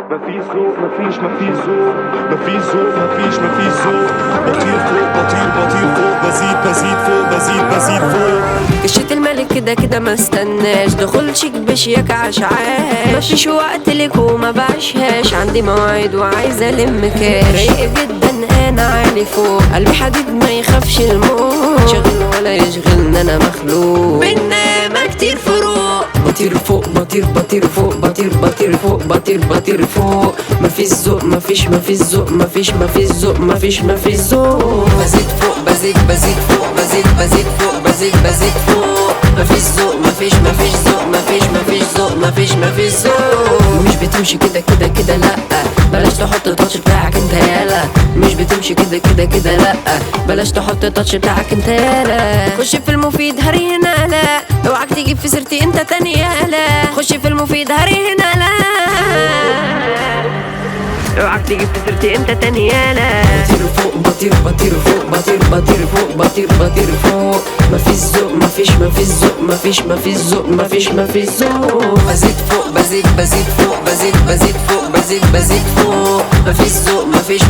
مفيش ذوق مفيش ذوق مفيش ذوق مفيش ذوق. بطير فوق بطير فوق بزيد فوق. كشة الملك كده كده ما استناش، دخول شيك بشياك عشعاش، مفيش وقت لك وما بعشهاش، عندي مواعيد وعايزة الم كاش، رايق جدا انا عالي فوق، قلبي حديد ما يخافش الموت، شغل ولا يشغلني انا مخلوق، بينا كتير فروق. بطير فوق بطير فوق مفيش ذوق مفيش ذوق مفيش ذوق. بزيد فوق بزيد فوق بزيد فوق مفيش ذوق مفيش ذوق. مش بتمشي كده لا، بلاش تحط التاتش بتاعك انت يالا، مش بتمشي كده لا، بلاش تحط التاتش بتاعك انت يالا. خش في المفيد هري هنا لا، اوعك تجيب في سيرتي انت تاني يالا، خش في المفيد هري هنا لا، اوعك تجيب في سيرتي انت تاني يالا. بطير فوق مفيش ذوق مفيش ذوق. بزيد فوق بزيد فوق بزيد فوق مفيش ذوق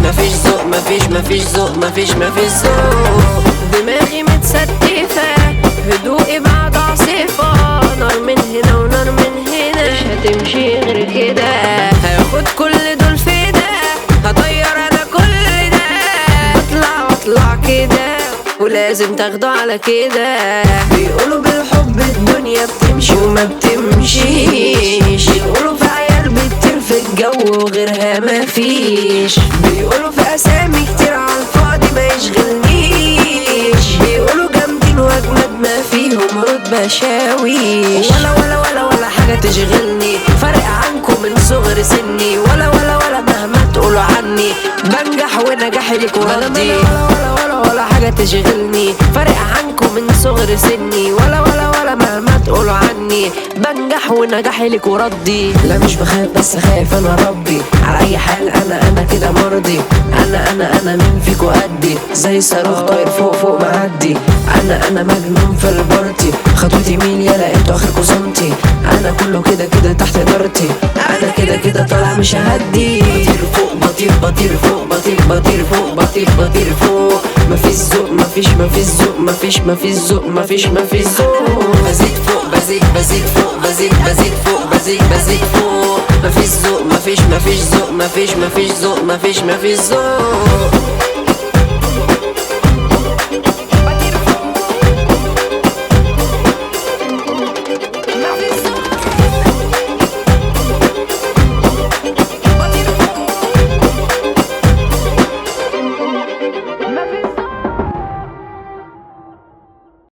مفيش ذوق. دماغي متستفة هدوئي بعد عاصفة، نار من هنا ونار من هنا، مش هتمشي غير كده، هاخد كل دول فدا، هطير انا كل ده، اطلع كده ولازم تاخده على كده. بيقولوا بالحب الدنيا بتمشي وما بتمشيش، بيقولوا في عيال بتطير في الجو وغيرها مفيش، بيقولوا في اسامي كتير على الفاضي ما يشغلنيش، بيقولوا جامدين واجمد ما فيهم رتبة شاويش، ولا حاجة تشغلني، فرق عنكم من صغر سني، ولا مهما تقولوا عني بنجح ونجاحي ليك وردي، ولا حاجة تشغلني، فرق عنكم من صغر سني، ولا مهما تقولوا عني بنجح ونجاحي ليك وردي. لا مش بخاف بس خايف انا ربي، على اي حال انا كده مرضي، انا مين فيكو قدي، زي صاروخ طاير فوق معدي، انا مجنون في البارتي، خطوتي مين يلا انتوا اخركوا سنتي، انا كله كده تحت ادارتي، انا كده طالع مش هدي. بطير فوق مفيش ذوق مفيش ذوق. بزيد فوق بزيد فوق بزيد فوق مفيش ذوق مفيش ذوق